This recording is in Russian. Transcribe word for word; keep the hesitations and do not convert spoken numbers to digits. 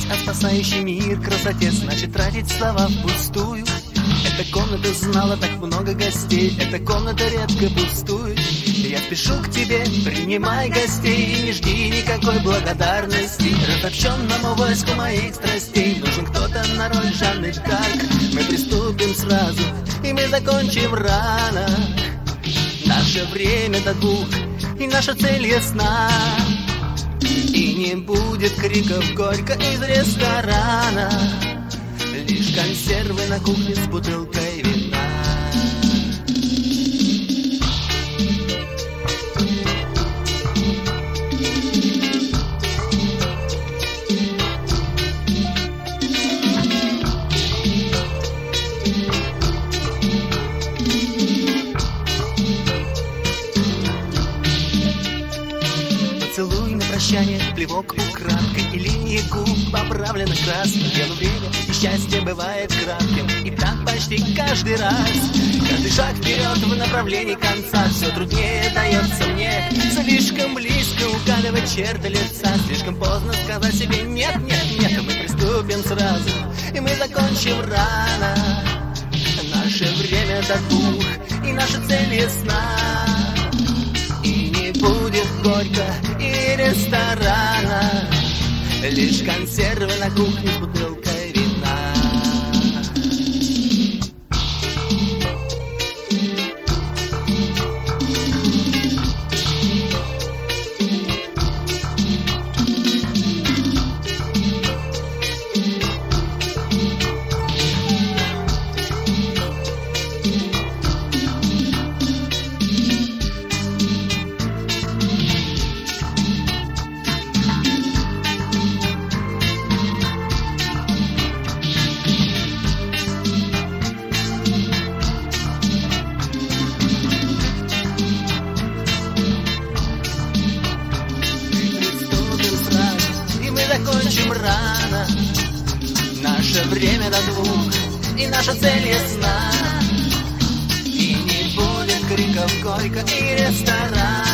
о спасающий мир красоте, значит тратить слова впустую. Эта комната знала так много гостей, эта комната редко пустует. Я спешу к тебе, принимай гостей и не жди никакой благодарности. Разобщенному войску моих страстей нужен кто-то на роль Жанны д'Арк. Мы приступим сразу, и мы закончим рано. Наше время до двух, и наша цель ясна. И не будет криков горько из ресторана, лишь консервы на кухне с бутылкой вина. Поцелуй на прощание, плевок украдкой, и линии губ поправлены красной. Но время и счастье бывает кратким, и так почти каждый раз. Каждый шаг вперед в направлении конца все труднее дается мне. Слишком близко угадывать черты лица, слишком поздно сказать себе нет, нет, нет. Мы приступим сразу, и мы закончим рано. Наше время до двух, и наша цель ясна. И не будет горько и ресторана, лишь консервы на кухне с бутылкой вина. Закончим рано, наше время до двух, и наша цель ясна. И не будет криков горько и ресторан.